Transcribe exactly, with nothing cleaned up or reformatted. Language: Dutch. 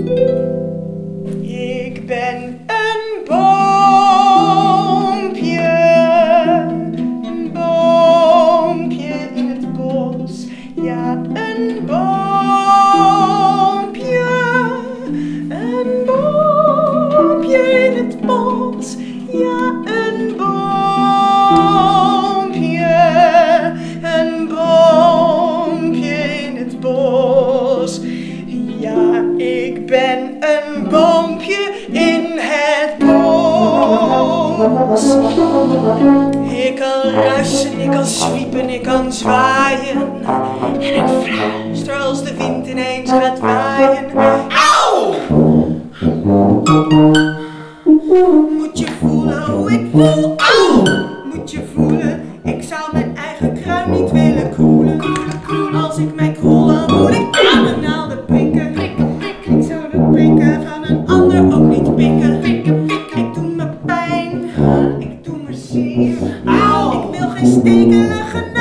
Ik ben een boompje, een boompje in het bos. Ja, een boompje, een boompje in het bos. Ja, een boompje, een boompje in het bos. Ja, ik ben een boompje in het bos. Ik kan ruisen, ik kan zwiepen, ik kan zwaaien. En ik fluister als de wind ineens gaat waaien. Auw! Moet je voelen hoe ik voel? Auw! Moet je voelen, ik zou mijn eigen kruin niet willen koelen. Als ik mij koel, dan moet ik aan mijn naalden prikken. Ik zou de prikken van een ander ook niet pikken. Ik doe me pijn, ik doe me zeer. Auw! Ik wil geen stekelige